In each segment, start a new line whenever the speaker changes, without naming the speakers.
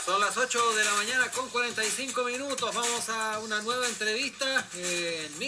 Son las 8 de la mañana con 45 minutos. Vamos a una nueva entrevista. En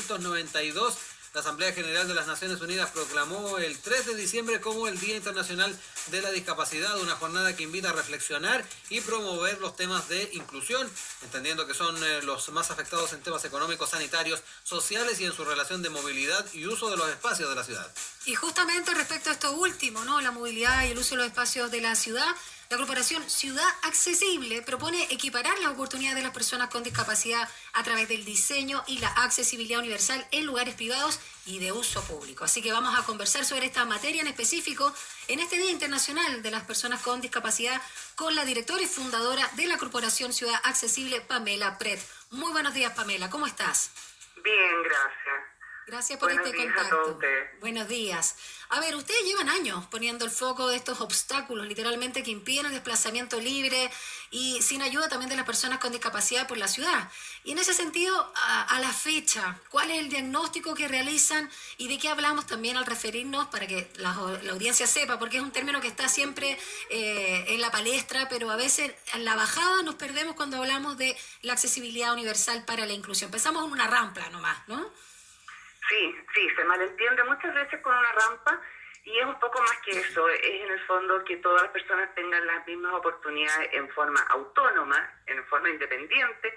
1992, la Asamblea General de las Naciones Unidas proclamó el 3 de diciembre como el Día Internacional de la Discapacidad, una jornada que invita a reflexionar y promover los temas de inclusión, entendiendo que son los más afectados en temas económicos, sanitarios, sociales y en su relación de movilidad y uso de los espacios de la ciudad.
Y justamente respecto a esto último, ¿no? La movilidad y el uso de los espacios de la ciudad, la Corporación Ciudad Accesible propone equiparar las oportunidades de las personas con discapacidad a través del diseño y la accesibilidad universal en lugares privados y de uso público. Así que vamos a conversar sobre esta materia en específico en este Día Internacional de las Personas con Discapacidad con la directora y fundadora de la Corporación Ciudad Accesible, Pamela Pret. Muy buenos días, Pamela. ¿Cómo estás?
Bien, gracias.
Gracias por este contacto.
A todos ustedes.
Buenos días. A ver, ustedes llevan años poniendo el foco de estos obstáculos, literalmente, que impiden el desplazamiento libre y sin ayuda también de las personas con discapacidad por la ciudad. Y en ese sentido, a la fecha, ¿cuál es el diagnóstico que realizan y de qué hablamos también al referirnos para que la audiencia sepa? Porque es un término que está siempre en la palestra, pero a veces en la bajada nos perdemos cuando hablamos de la accesibilidad universal para la inclusión. Pensamos en una rampa nomás, ¿no?
Sí, se malentiende muchas veces con una rampa y es un poco más que eso, es en el fondo que todas las personas tengan las mismas oportunidades en forma autónoma, en forma independiente,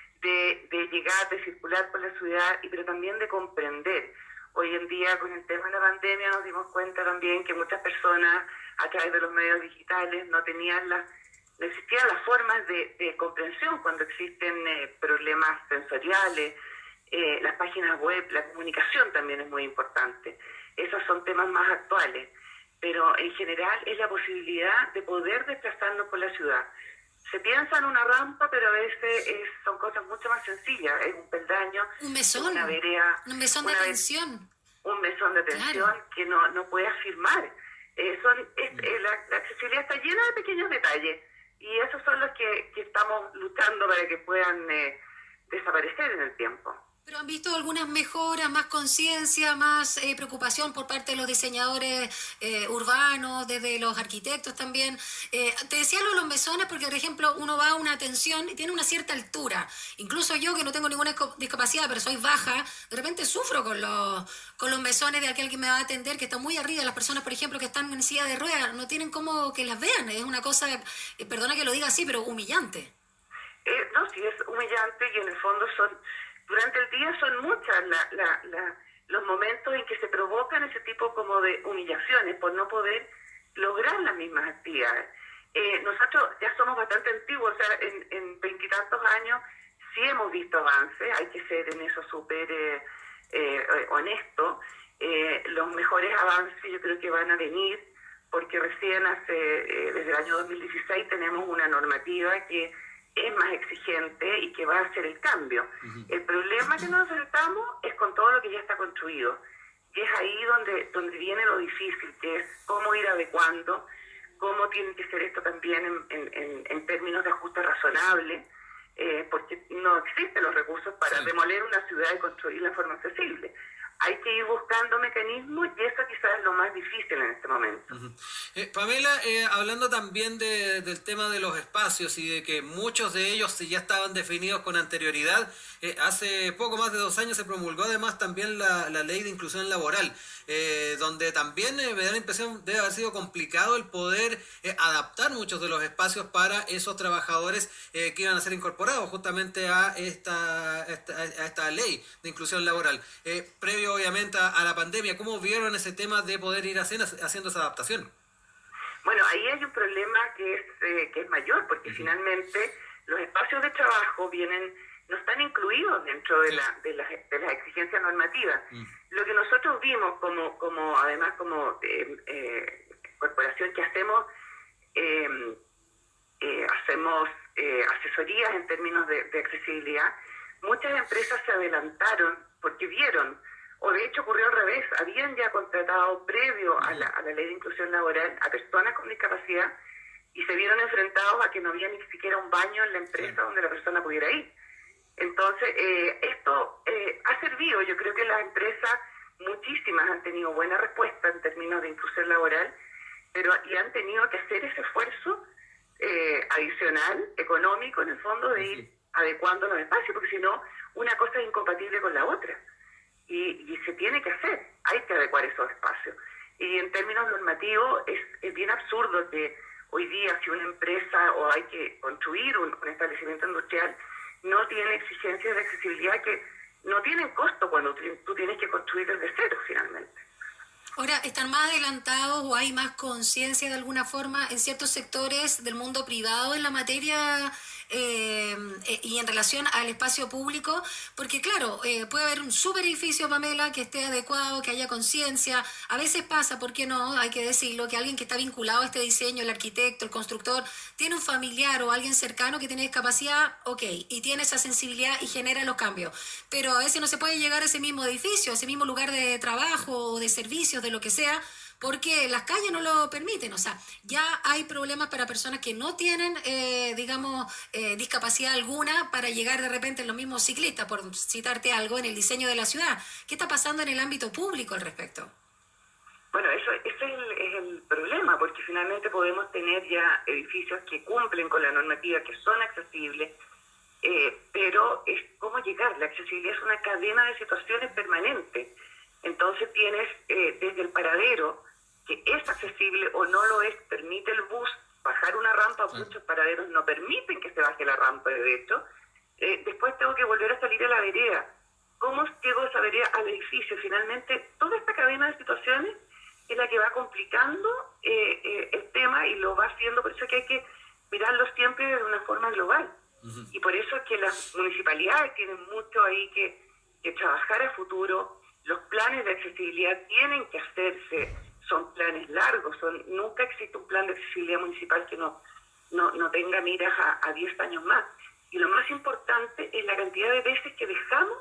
de llegar, de circular por la ciudad, pero también de comprender. Hoy en día, con el tema de la pandemia, nos dimos cuenta también que muchas personas, a través de los medios digitales, no existían las formas de comprensión cuando existen problemas sensoriales. Las páginas web, la comunicación también es muy importante. Esos son temas más actuales, pero en general es la posibilidad de poder desplazarnos por la ciudad. Se piensa en una rampa, pero a veces son cosas mucho más sencillas. Es un peldaño,
un mesón,
una vereda,
un mesón de atención.
Un mesón de atención, claro, que no puede afirmar. La accesibilidad está llena de pequeños detalles y esos son los que estamos luchando para que puedan desaparecer en el tiempo.
¿Pero han visto algunas mejoras, más conciencia, más preocupación por parte de los diseñadores urbanos, desde los arquitectos también? Te decía lo de los mesones porque, por ejemplo, uno va a una atención y tiene una cierta altura. Incluso yo, que no tengo ninguna discapacidad, pero soy baja, de repente sufro con los mesones de aquel que me va a atender, que está muy arriba. Las personas, por ejemplo, que están en silla de ruedas, no tienen cómo que las vean. Es una cosa, perdona que lo diga así, pero humillante.
No, sí, es humillante y en el fondo durante el día son muchas los momentos en que se provocan ese tipo como de humillaciones por no poder lograr las mismas actividades. Nosotros ya somos bastante antiguos, o sea, en veintitantos años sí hemos visto avances, hay que ser en eso súper honesto. Los mejores avances yo creo que van a venir porque recién desde el año 2016 tenemos una normativa que es más exigente y que va a hacer el cambio. Uh-huh. El problema que nos enfrentamos es con todo lo que ya está construido. Y es ahí donde viene lo difícil, que es cómo ir adecuando, cómo tiene que ser esto también en términos de ajuste razonable, porque no existen los recursos para demoler una ciudad y construirla de forma accesible. Hay que ir buscando mecanismos y eso quizás es lo más difícil en este momento.
Uh-huh. Pamela, hablando también del tema de los espacios y de que muchos de ellos ya estaban definidos con anterioridad, hace poco más de 2 años se promulgó además también la ley de inclusión laboral, donde también me da la impresión debe haber sido complicado el poder adaptar muchos de los espacios para esos trabajadores que iban a ser incorporados justamente a esta ley de inclusión laboral. Previo obviamente a la pandemia, ¿cómo vieron ese tema de poder ir haciendo esa adaptación?
Bueno, ahí hay un problema que es mayor, porque finalmente los espacios de trabajo no están incluidos dentro de las exigencias normativas. Lo que nosotros vimos como corporación que hacemos asesorías en términos de accesibilidad, muchas empresas se adelantaron porque vieron, o de hecho ocurrió al revés, habían ya contratado previo a la ley de inclusión laboral a personas con discapacidad y se vieron enfrentados a que no había ni siquiera un baño en la empresa donde la persona pudiera ir. Entonces, esto ha servido. Yo creo que las empresas, muchísimas, han tenido buena respuesta en términos de inclusión laboral, y han tenido que hacer ese esfuerzo adicional, económico, en el fondo, de ir adecuando los espacios, porque si no, una cosa es incompatible con la otra. Y se tiene que hacer, hay que adecuar esos espacios. Y en términos normativos es bien absurdo que hoy día si una empresa o hay que construir un establecimiento industrial no tiene exigencias de accesibilidad que no tienen costo cuando tú tienes que construir desde cero finalmente.
Ahora, ¿están más adelantados o hay más conciencia de alguna forma en ciertos sectores del mundo privado en la materia y en relación al espacio público? Porque claro, puede haber un super edificio, Pamela, que esté adecuado, que haya conciencia. A veces pasa, ¿por qué no? Hay que decirlo, que alguien que está vinculado a este diseño, el arquitecto, el constructor, tiene un familiar o alguien cercano que tiene discapacidad, ok, y tiene esa sensibilidad y genera los cambios. Pero a veces no se puede llegar a ese mismo edificio, a ese mismo lugar de trabajo o de servicios, de lo que sea, porque las calles no lo permiten. O sea, ya hay problemas para personas que no tienen, discapacidad alguna para llegar de repente en los mismos ciclistas, por citarte algo, en el diseño de la ciudad. ¿Qué está pasando en el ámbito público al respecto?
Bueno, ese es el problema, porque finalmente podemos tener ya edificios que cumplen con la normativa, que son accesibles, pero es cómo llegar. La accesibilidad es una cadena de situaciones permanentes. Entonces tienes desde el paradero, que es accesible o no lo es, permite el bus bajar una rampa, muchos paraderos no permiten que se baje la rampa, de hecho. Después tengo que volver a salir a la vereda. ¿Cómo llego esa vereda al edificio? Finalmente, toda esta cadena de situaciones es la que va complicando el tema y lo va haciendo, por eso es que hay que mirarlo siempre de una forma global. Y por eso es que las municipalidades tienen mucho ahí que trabajar a futuro. Los planes de accesibilidad tienen que hacerse, son planes largos, nunca existe un plan de accesibilidad municipal que no tenga miras a 10 años más. Y lo más importante es la cantidad de veces que dejamos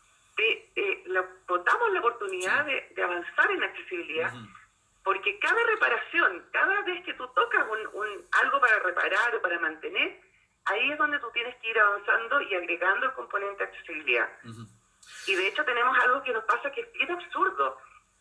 botamos la oportunidad de avanzar en accesibilidad, porque cada reparación, cada vez que tú tocas algo para reparar o para mantener, ahí es donde tú tienes que ir avanzando y agregando el componente de accesibilidad. Y de hecho tenemos algo que nos pasa que es bien absurdo.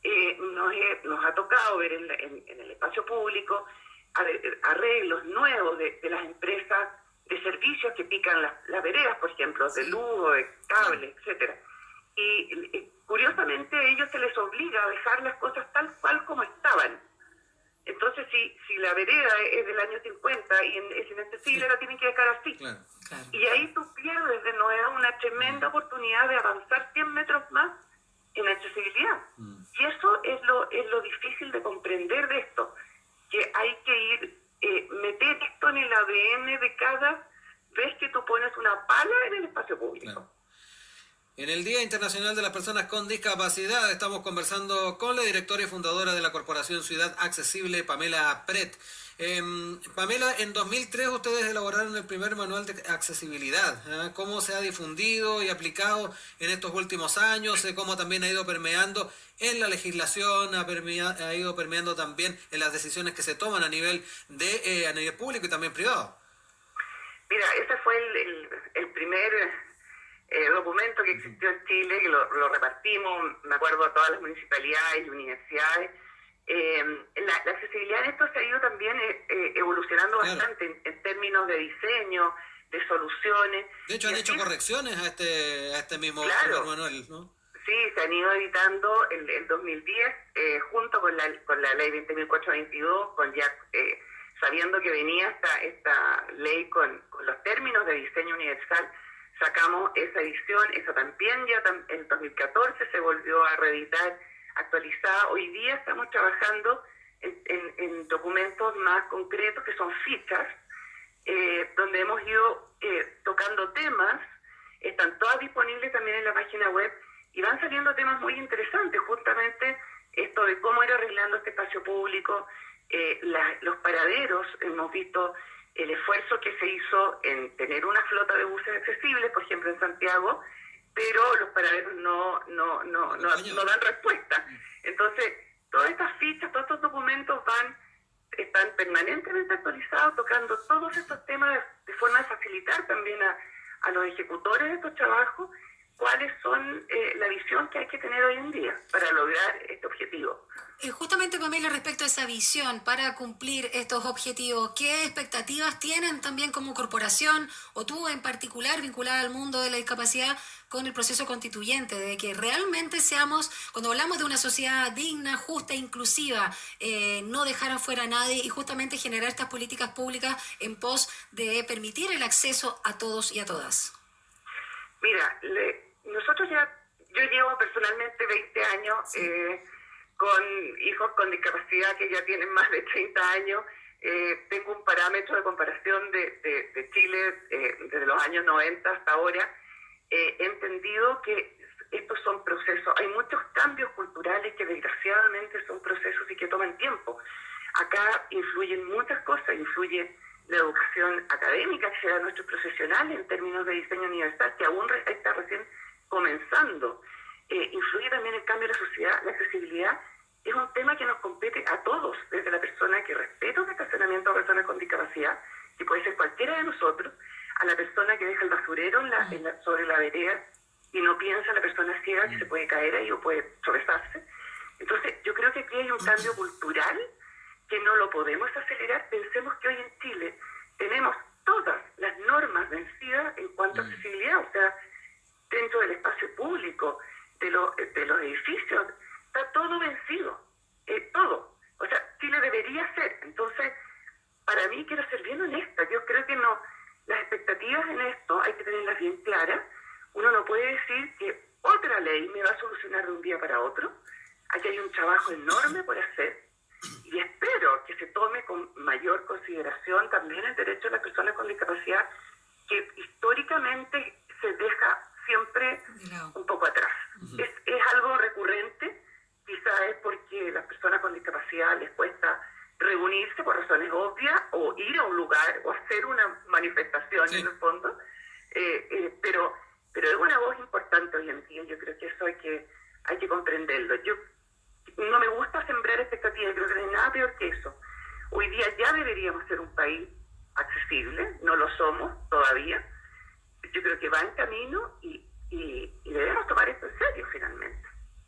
Nos ha tocado ver en el espacio público arreglos nuevos de las empresas de servicios que pican las veredas, por ejemplo, de luz o de cable, etcétera. Y curiosamente a ellos se les obliga a dejar las cosas tal cual como estaban. Entonces, si la vereda es del año 50 y es inaccesible, la tienen que dejar así. Claro. Y ahí tú pierdes de nuevo una tremenda oportunidad de avanzar 100 metros más en accesibilidad. Y eso es lo difícil de comprender de esto, que hay que meter esto en el ADN de cada vez que tú pones una pala en el espacio público.
Claro. En el Día Internacional de las Personas con Discapacidad estamos conversando con la directora y fundadora de la Corporación Ciudad Accesible, Pamela Pret. Pamela, en 2003 ustedes elaboraron el primer manual de accesibilidad. ¿Cómo se ha difundido y aplicado en estos últimos años? ¿Cómo también ha ido permeando en la legislación, ha ido permeando también en las decisiones que se toman a nivel público y también privado?
Mira, ese fue el primer documento que existió en Chile, que lo repartimos, me acuerdo, a todas las municipalidades y universidades. La accesibilidad en esto se ha ido también evolucionando bastante en términos de diseño, de soluciones. De
hecho, han hecho correcciones a este mismo manual, ¿no?
Sí, se han ido editando el 2010, junto con la ley 20.422, sabiendo que venía esta ley con los términos de diseño universal. Sacamos esa edición, esa también ya en 2014 se volvió a reeditar, actualizada. Hoy día estamos trabajando en documentos más concretos que son fichas, donde hemos ido tocando temas, están todas disponibles también en la página web y van saliendo temas muy interesantes, justamente esto de cómo ir arreglando este espacio público, los paraderos. Hemos visto el esfuerzo que se hizo en tener una flota de buses accesibles, por ejemplo en Santiago, pero los paraderos no dan respuesta. Entonces, todas estas fichas, todos estos documentos están permanentemente actualizados, tocando todos estos temas de forma de facilitar también a los ejecutores de estos trabajos cuáles son la visión que hay que tener hoy en día para lograr este objetivo.
Justamente, Pamela, respecto a esa visión para cumplir estos objetivos, ¿qué expectativas tienen también como corporación o tú en particular vinculada al mundo de la discapacidad con el proceso constituyente, de que realmente seamos, cuando hablamos de una sociedad digna, justa e inclusiva, no dejar afuera a nadie y justamente generar estas políticas públicas en pos de permitir el acceso a todos y a todas?
Mira, yo llevo personalmente 20 años con hijos con discapacidad que ya tienen más de 30 años. Tengo un parámetro de comparación de Chile desde los años 90 hasta ahora. He entendido que estos son procesos. Hay muchos cambios culturales que desgraciadamente son procesos y que toman tiempo. Acá influyen muchas cosas, influye la educación académica que se da a nuestros profesionales en términos de diseño universal, que aún está recién comenzando. Influye también el cambio de la sociedad, la accesibilidad. Es un tema que nos compete a todos, desde la persona que respeta un estacionamiento a personas con discapacidad, que puede ser cualquiera de nosotros, a la persona que deja el basurero sobre la vereda y no piensa en la persona ciega que se puede caer ahí o puede tropezarse. Entonces, yo creo que aquí hay un cambio cultural que no lo podemos acelerar. Pensemos que hoy en Chile tenemos todas las normas vencidas en cuanto a accesibilidad, o sea, dentro del espacio público, de los edificios, está todo vencido, todo. O sea, Chile debería ser. Entonces, para mí, quiero ser bien honesta, yo creo que no, las expectativas en esto hay que tenerlas bien claras. Uno no puede decir que otra ley me va a solucionar de un día para otro. Aquí hay un trabajo enorme por hacer y espero que se tome con mayor consideración también el derecho de las personas con discapacidad, que históricamente se deja siempre un poco atrás. Es algo recurrente, quizás es porque a las personas con discapacidad les cuesta reunirse por razones obvias o ir a un lugar o hacer una manifestación en el fondo, pero es una voz importante hoy en día. Yo creo que eso hay que comprenderlo. Yo no me gusta sembrar expectativas, creo que no hay nada peor que eso. Hoy día ya deberíamos ser un país accesible, no lo somos todavía. Yo creo que va en camino y debemos tomar esto en serio finalmente.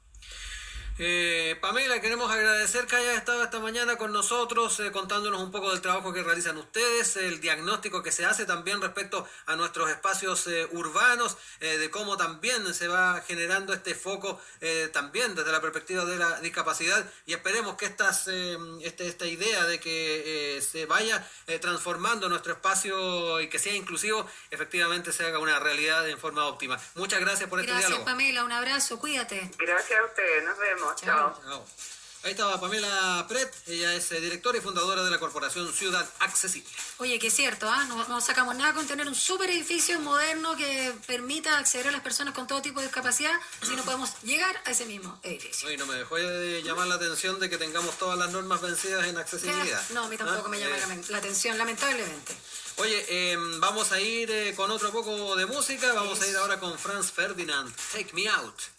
Pamela, queremos agradecer que hayas estado esta mañana con nosotros contándonos un poco del trabajo que realizan ustedes, el diagnóstico que se hace también respecto a nuestros espacios urbanos, de cómo también se va generando este foco también desde la perspectiva de la discapacidad, y esperemos que esta idea de que se vaya transformando nuestro espacio y que sea inclusivo, efectivamente se haga una realidad en forma óptima. Muchas gracias por este diálogo.
Gracias, Pamela, un abrazo, cuídate.
Gracias a ustedes, nos vemos. Chao.
Chao. Ahí estaba Pamela Pret, ella es directora y fundadora de la corporación Ciudad Accesible.
Oye, que es cierto, no sacamos nada con tener un súper edificio moderno que permita acceder a las personas con todo tipo de discapacidad si no podemos llegar a ese mismo edificio.
Oye, no me dejó de llamar la atención de que tengamos todas las normas vencidas en accesibilidad.
No, a mí tampoco me llama la atención, lamentablemente.
Oye, vamos a ir con otro poco de música, vamos a ir ahora con Franz Ferdinand, Take Me Out.